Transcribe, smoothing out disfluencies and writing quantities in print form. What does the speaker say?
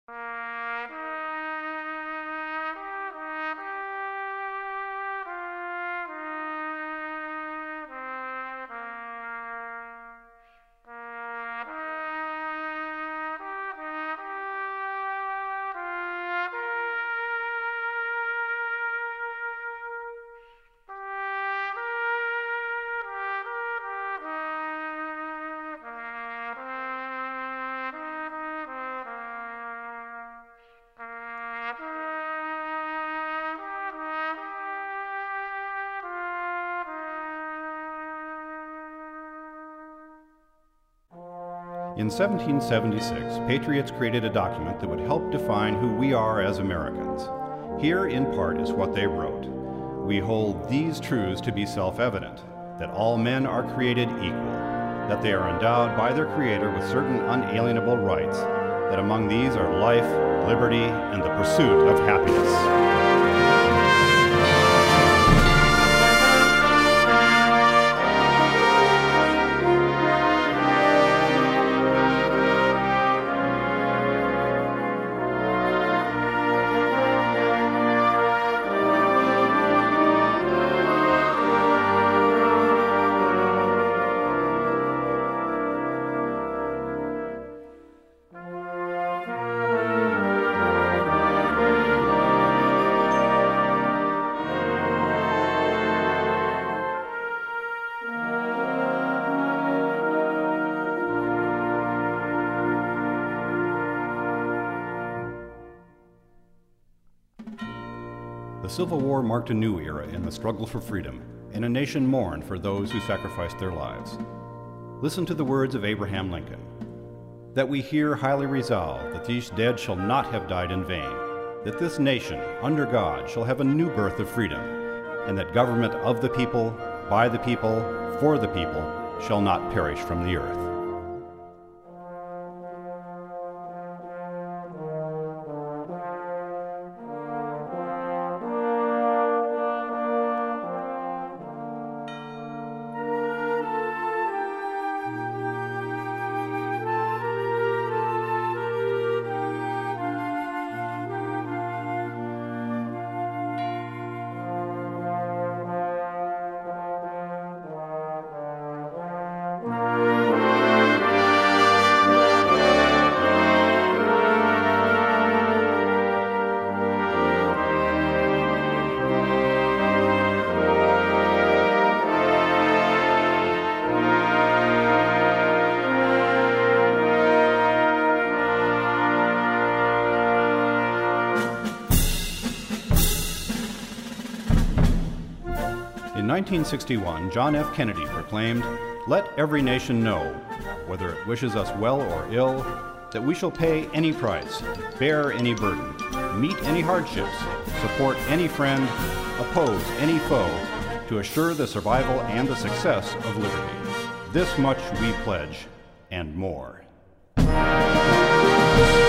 In 1776, patriots created a document that would help define who we are as Americans. Here, in part, is what they wrote. We hold these truths to be self-evident, that all men are created equal, that they are endowed by their Creator with certain unalienable rights, that among these are life, liberty, and the pursuit of happiness. The Civil War marked a new era in the struggle for freedom, and a nation mourned for those who sacrificed their lives. Listen to the words of Abraham Lincoln, that we here highly resolve that these dead shall not have died in vain, that this nation, under God, shall have a new birth of freedom, and that government of the people, by the people, for the people, shall not perish from the earth. In 1961, John F. Kennedy proclaimed, "Let every nation know, whether it wishes us well or ill, that we shall pay any price, bear any burden, meet any hardships, support any friend, oppose any foe, to assure the survival and the success of liberty. This much we pledge, and more."